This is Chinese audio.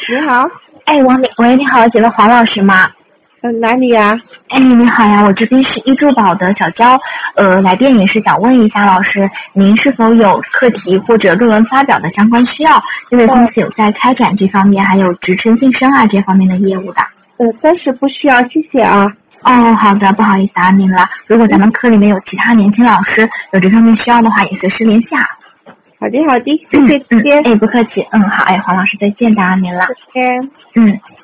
你好。 喂，你好，请问黄老师吗？ 哪里呀？ 你好呀，我这边是易珠宝的小娇，来电也是想问一下老师，您是否有课题或者论文发表的相关需要？因为公司有在开展这方面，还有职称晋升啊这方面的业务的。 暂时不需要，谢谢啊。 哦，好的，不好意思打扰您了。如果咱们科里面有其他年轻老师有这方面需要的话，也随时联系啊。 好的，谢谢，再见。 不客气，好，黄老师再见，打扰您了。 再见。